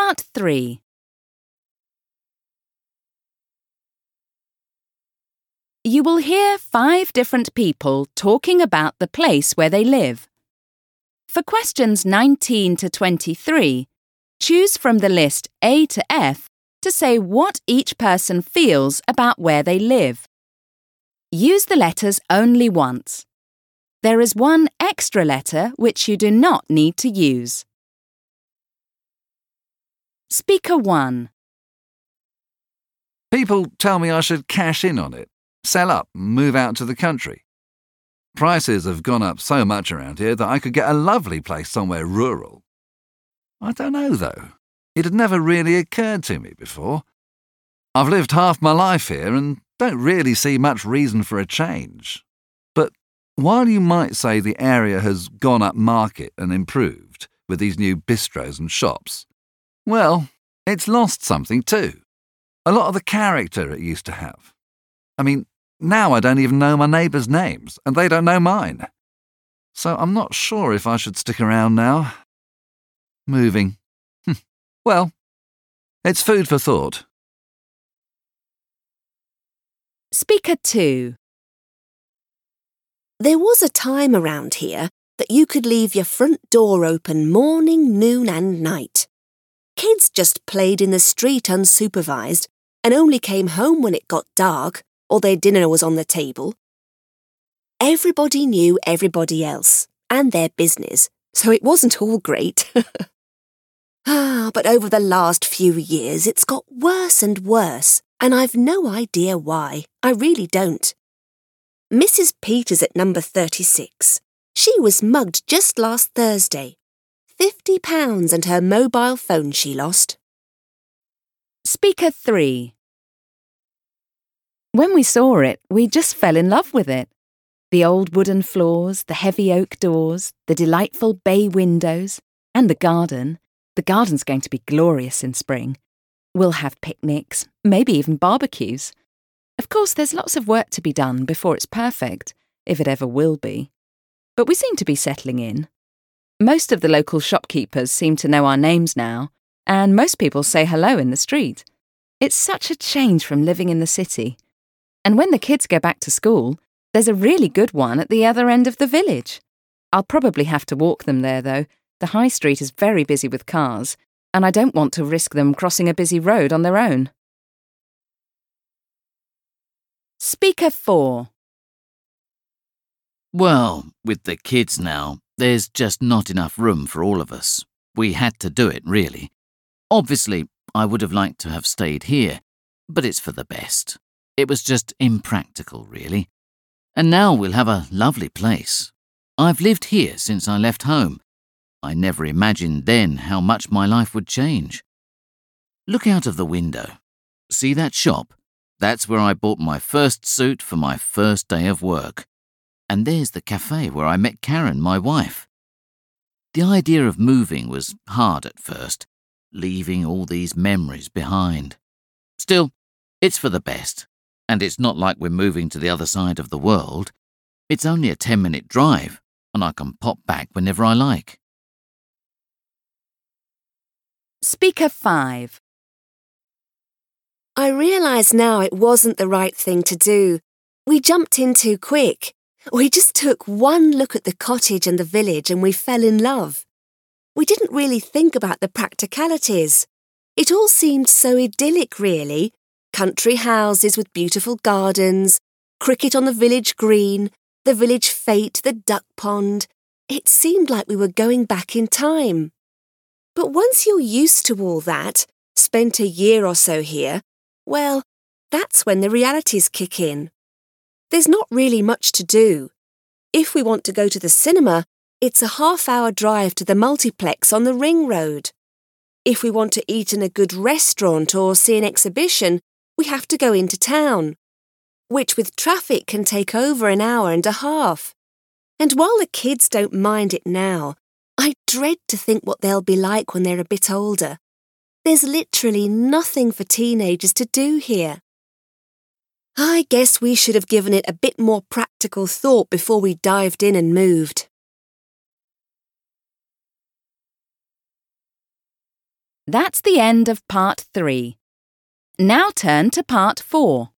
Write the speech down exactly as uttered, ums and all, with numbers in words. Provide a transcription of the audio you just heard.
Part three. You will hear five different people talking about the place where they live. For questions nineteen to twenty-three, choose from the list A to F to say what each person feels about where they live. Use the letters only once. There is one extra letter which you do not need to use. Speaker one. People tell me I should cash in on it, sell up and move out to the country. Prices have gone up so much around here that I could get a lovely place somewhere rural. I don't know, though. It had never really occurred to me before. I've lived half my life here and don't really see much reason for a change. But while you might say the area has gone up market and improved with these new bistros and shops, well, it's lost something too. A lot of the character it used to have. I mean, now I don't even know my neighbours' names, and they don't know mine. So I'm not sure if I should stick around now. Moving. Well, it's food for thought. Speaker two. There was a time around here that you could leave your front door open morning, noon and night. Kids just played in the street unsupervised and only came home when it got dark or their dinner was on the table. Everybody knew everybody else and their business, so it wasn't all great. Ah, but over the last few years it's got worse and worse, and I've no idea why. I really don't. Missus Peters at number thirty-six. She was mugged just last Thursday. Fifty pounds and her mobile phone she lost. Speaker three. When we saw it, we just fell in love with it. The old wooden floors, the heavy oak doors, the delightful bay windows, and the garden. The garden's going to be glorious in spring. We'll have picnics, maybe even barbecues. Of course, there's lots of work to be done before it's perfect, if it ever will be. But we seem to be settling in. Most of the local shopkeepers seem to know our names now, and most people say hello in the street. It's such a change from living in the city. And when the kids go back to school, there's a really good one at the other end of the village. I'll probably have to walk them there, though. The high street is very busy with cars, and I don't want to risk them crossing a busy road on their own. Speaker four. Well, with the kids now, there's just not enough room for all of us. We had to do it, really. Obviously, I would have liked to have stayed here, but it's for the best. It was just impractical, really. And now we'll have a lovely place. I've lived here since I left home. I never imagined then how much my life would change. Look out of the window. See that shop? That's where I bought my first suit for my first day of work. And there's the cafe where I met Karen, my wife. The idea of moving was hard at first, leaving all these memories behind. Still, it's for the best, and it's not like we're moving to the other side of the world. It's only a ten-minute drive, and I can pop back whenever I like. Speaker five. I realise now it wasn't the right thing to do. We jumped in too quick. We just took one look at the cottage and the village and we fell in love. We didn't really think about the practicalities. It all seemed so idyllic, really. Country houses with beautiful gardens, cricket on the village green, the village fete, the duck pond. It seemed like we were going back in time. But once you're used to all that, spent a year or so here, well, that's when the realities kick in. There's not really much to do. If we want to go to the cinema, it's a half-hour drive to the multiplex on the ring road. If we want to eat in a good restaurant or see an exhibition, we have to go into town, which with traffic can take over an hour and a half. And while the kids don't mind it now, I dread to think what they'll be like when they're a bit older. There's literally nothing for teenagers to do here. I guess we should have given it a bit more practical thought before we dived in and moved. That's the end of part three. Now turn to part four.